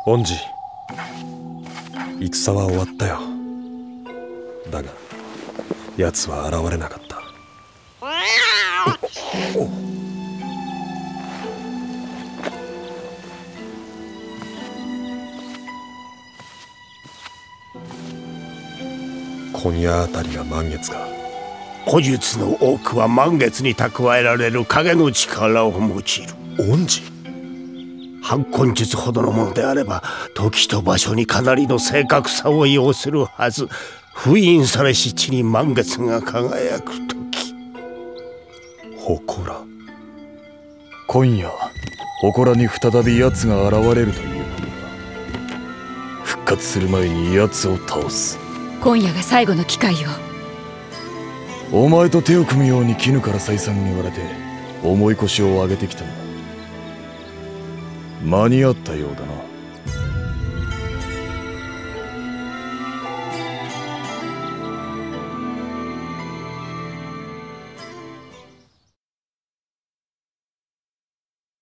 恩師、戦は終わったよ。だが奴は現れなかった。今夜あたりが満月か。 古術の多くは満月に蓄えられる影の力を用いる。 恩師、 反根術ほどのものであれば時と場所にかなりの正確さを要するはず。封印されし地に満月が輝く時。 祠。 今夜祠に再び奴が現れるということだ。復活する前に奴を倒す。 今夜が最後の機会よ。 お前と手を組むように絹から再三言われて重い腰を上げてきたんだ。間に合ったようだな。